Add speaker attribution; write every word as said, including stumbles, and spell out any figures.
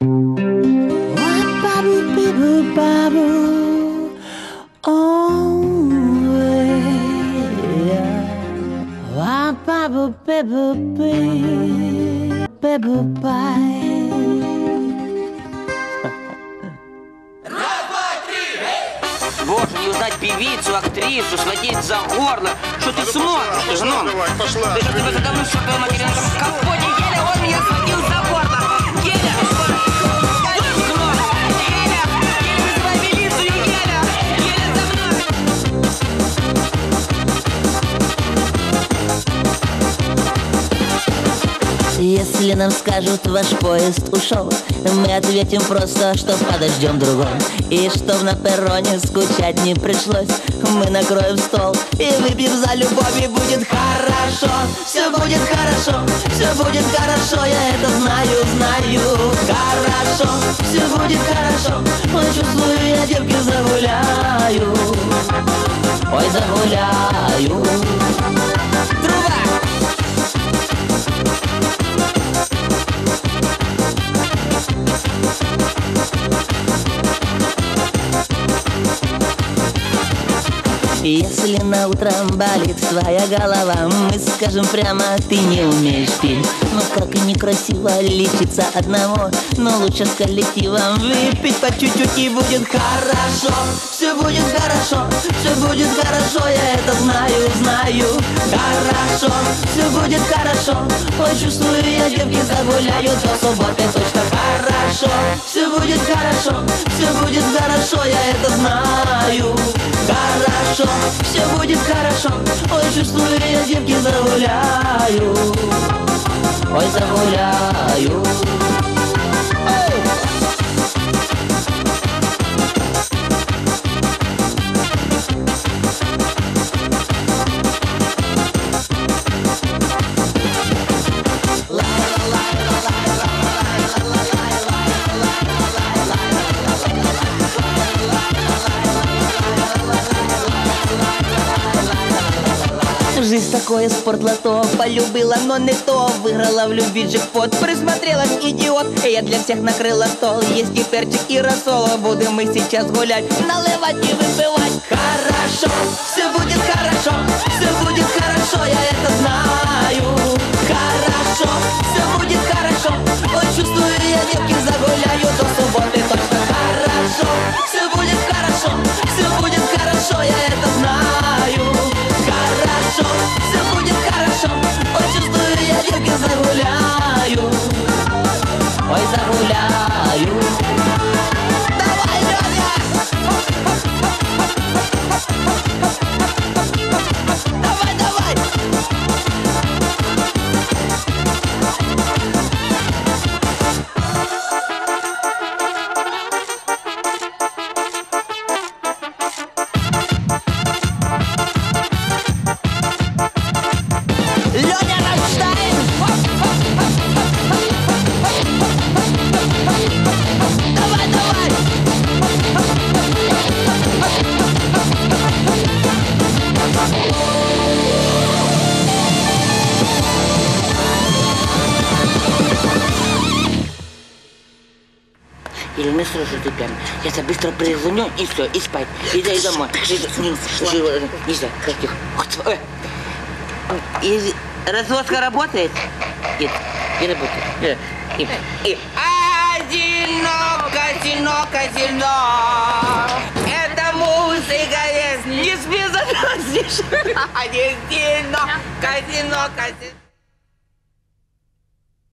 Speaker 1: Боже, не узнать певицу, актрису, схватить за горло. Что ты смотришь, ты гном?
Speaker 2: Пошла.
Speaker 1: Ты что, тебе задавно, что твоя матери на том капоте? Еля, он меня схватил за горло. Еля! Гном! Еля! Еля, вызывай милицию, Еля! Еля, за мной!
Speaker 3: Если нам скажут, ваш поезд ушел, мы ответим просто, что подождем другой. И чтоб на перроне скучать не пришлось, мы накроем стол и выпьем за любовь. И будет хорошо, все будет хорошо, все будет хорошо, я это знаю, знаю. Хорошо, все будет хорошо, ой, чувствую, я девки загуляю, ой, загуляю. Труба! Если на утро болит твоя голова, мы скажем прямо, ты не умеешь петь. Но как и некрасиво лечиться одного, но лучше с коллективом выпить по чуть-чуть, и будет хорошо. Все будет хорошо, все будет хорошо, я это знаю, знаю. Хорошо, все будет хорошо, ой, чувствую, я девки загуляю до субботы точно. Хорошо, все будет хорошо, все будет хорошо, я это знаю. Хорошо, все будет хорошо, ой, чувствую, я девки загуляю, ой, загуляю. Жизнь такое спортлото, полюбила, но не то. Выиграла в любви джекпот, присмотрелась, идиот. Я для всех накрыла стол, есть и перчик, и рассол. Будем мы сейчас гулять, наливать и выпивать. Хорошо, все будет хорошо, все будет хорошо, я это знаю. Хорошо, все будет хорошо, ой, чувствую, я девки загуляю до субботы точно. Хорошо, все будет хорошо, все будет хорошо, я это знаю. Хорошо, все будет хорошо, ой, чувствую, я девки загуляю, ой, загуляю. Давай, Леня! Давай, давай! Леня Рамштайн! Давай, давай!
Speaker 1: Или не слышу, ты пьяный. Я тебя быстро перезвоню, и все, и спать. И дай домой. Нельзя, тихо. И разводка работает? Нет, не работает. Нет. И, и. Одиноко, одиноко, одиноко. Это музыка есть. Не спи, замерзнешь. Одиноко, одиноко, одиноко.